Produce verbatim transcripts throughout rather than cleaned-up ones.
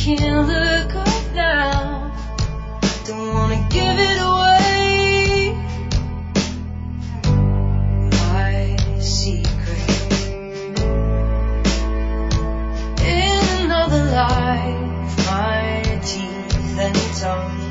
can't look up now. Don't wanna give it away. My secret. In another life, my teeth and tongue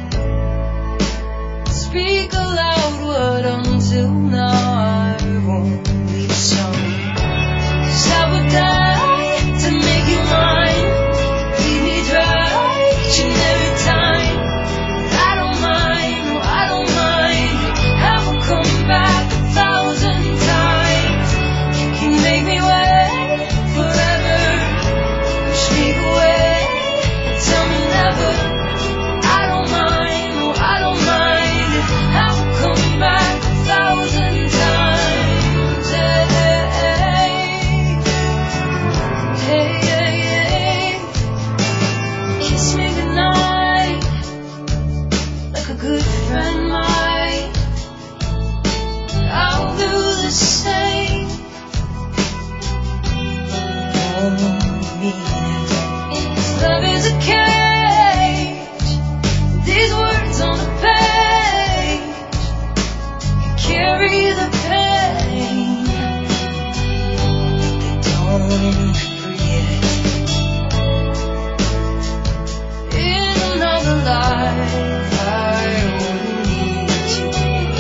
speak aloud what until now I've only sung. 'Cause I would die to make you mine. Leave me dry each and every time. I don't mind, no, I don't mind. I will come back a thousand times. You can make me wait forever. Push me away, tell me never. I don't mind, no, I don't mind. I will come back a thousand times. Hey, hey, hey, hey, hey. Kiss me goodnight, like a good friend might. I'll do the same. Won't mean it. 'Cause love is a cage. These words on a page carry the pain. They don't free it. In another life, I only need you.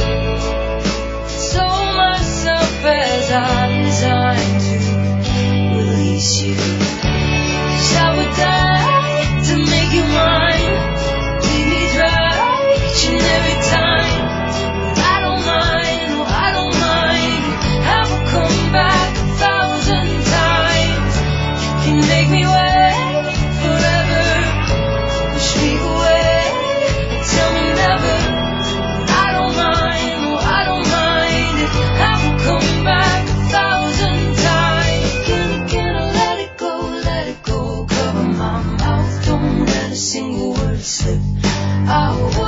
Sold myself as I designed to release you. 'Cause I would die to make you mine. Leave me dry each and every time. I don't mind, no, I don't mind. I will come back a thousand times. You can make me wait forever. Push me away, tell me never. I don't mind, no, I don't mind. I will come back a thousand times. Can, can I let it go, let it go. Cover my mouth, don't let a single word slip out.